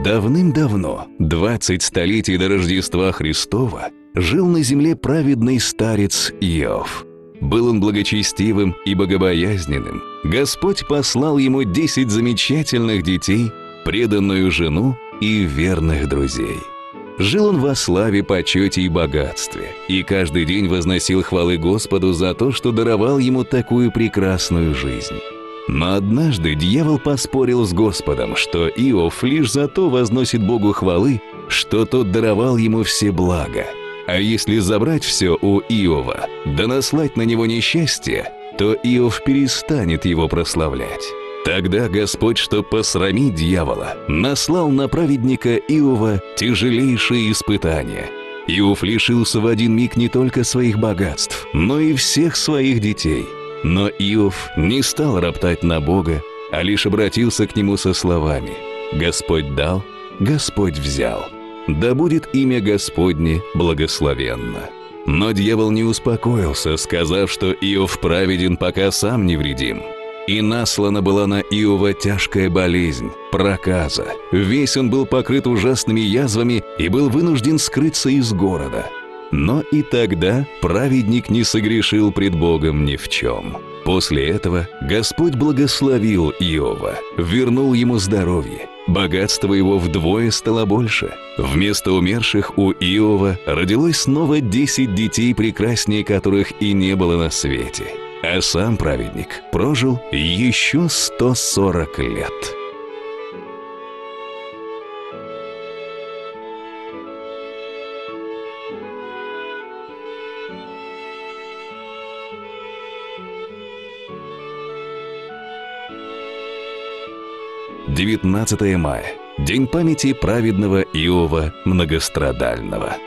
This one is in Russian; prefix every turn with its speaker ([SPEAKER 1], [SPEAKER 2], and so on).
[SPEAKER 1] Давным-давно, 20 столетий до Рождества Христова, жил на земле праведный старец Иов. Был он благочестивым и богобоязненным. Господь послал ему 10 замечательных детей, преданную жену и верных друзей. Жил он во славе, почете и богатстве, и каждый день возносил хвалы Господу за то, что даровал ему такую прекрасную жизнь. Но однажды дьявол поспорил с Господом, что Иов лишь за то возносит Богу хвалы, что тот даровал ему все блага. А если забрать все у Иова, да наслать на него несчастье, то Иов перестанет его прославлять. Тогда Господь, чтоб посрамить дьявола, наслал на праведника Иова тяжелейшие испытания. Иов лишился в один миг не только своих богатств, но и всех своих детей. Но Иов не стал роптать на Бога, а лишь обратился к Нему со словами: «Господь дал, Господь взял. Да будет имя Господне благословенно». Но дьявол не успокоился, сказав, что Иов праведен, пока сам невредим. И наслана была на Иова тяжкая болезнь, проказа. Весь он был покрыт ужасными язвами и был вынужден скрыться из города. Но и тогда праведник не согрешил пред Богом ни в чем. После этого Господь благословил Иова, вернул ему здоровье. Богатство его вдвое стало больше. Вместо умерших у Иова родилось снова 10 детей, прекраснее которых и не было на свете. А сам праведник прожил еще 140 лет. «19 мая. День памяти праведного Иова Многострадального».